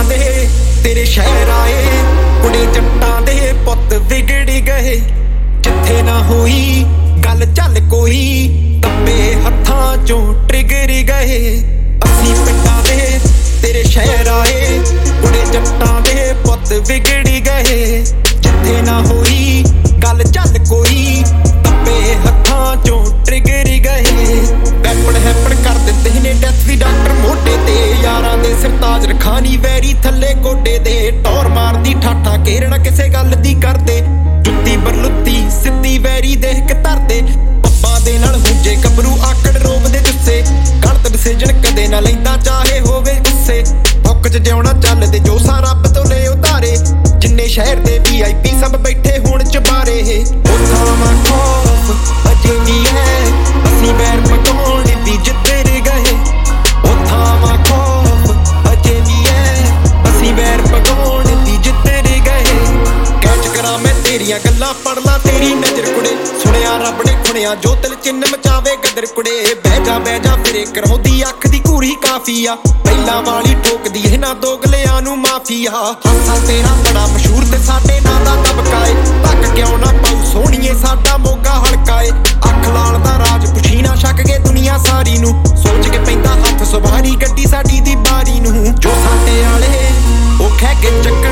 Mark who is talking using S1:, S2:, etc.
S1: दे तेरे शहर आए, कुड़े जट्टां दे पुत विगड़ गए। जिथे ना होई गल चल कोई, दब्बे हत्थां चों ट्रिगर गए। असीं पिंडां दे तेरे शहर आए, कुड़े जट्टां दे पुत विगड़ गए। जिथे ना होई गल चल कोई, दब्बे हत्थां चों ट्रिगर गए। वैपण हैपण कर दिंदे ने डैथ दी डॉक्टर मोढे ते, यारां दे सिरताज रखानी वैरी थल्ले गोडे दे। टौर मारदी ठाठा घेरना किसे गल दी करदे, जुत्ती बरलुत्ती सिद्धी वैरी देख के धरदे। पप्पां दे नाल हुंजे गबरू आकड़ रोबदे जुस्से, गलत डिसीजन कदे ना लैंदा चाहे होवे गुस्से। हुक च जिउणा चलदे जो सा रब तो ले उतारे, जिन्ने शहर दे VIP सब बैठे हुण चबारे। उठावा खौफ अजे भी है, असीं वैर पकाउण दी जिੱਤਰ गए। उठावा खौफ अजे भी है, असीं वैर पकाउण दी जिੱਤਰ गए। कैच करा मैं तेरियां गल्लां, पढ़ ला तेरी नजर कुड़े, सुनिया रब ने खुणिया जो दिल चिन्ह मचावे गदर कुड़े। बह जा फिरे कराउंदी अख दी घूरी काफी आ, ਪਹਿਲਾਂ ਵਾਲੀ ਠੋਕਦੀ ਇਹਨਾਂ ਦੋਗਲਿਆਂ ਨੂੰ ਮਾਫੀਆ। ਹਾਸਾ ਤੇਰਾ ਬੜਾ ਮਸ਼ਹੂਰ ਤੇ ਸਾਡੇ ਨਾਂ ਦਾ ਦਬਕਾਏ, ਧੱਕ ਕਿਉਂ ਨਾ ਪਾਉ ਸੋਹਣੀਏ ਸਾਡਾ ਮੋਗਾ ਹਲਕਾਏ। ਅੱਖ ਲਾਲ ਦਾ ਰਾਜ ਪੁੱਛੀ ਨਾ ਛੱਕ ਗਏ ਦੁਨੀਆ ਸਾਰੀ ਨੂੰ, ਸੋਚ ਕੇ ਪੈਂਦਾ ਹੱਥ ਸੁਭਾਰੀ ਗੱਡੀ ਸਾਡੀ ਦੀ ਬਾਰੀ ਨੂੰ। ਜੋ ਸਾਡੇ ਆਲੇ ਉਹ ਖਹਿ ਕੇ ਚੱਕ